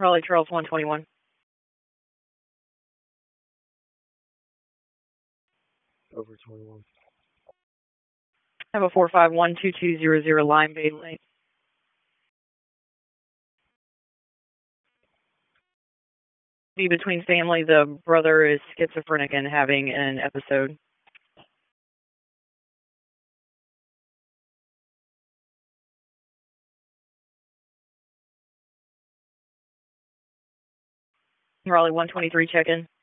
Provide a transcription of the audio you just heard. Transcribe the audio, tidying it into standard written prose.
Raleigh Charles 121. Over 21. Have a 451-2200 Lime Bay Lane. Be between family. The brother is schizophrenic and having an episode. Raleigh 123, check in.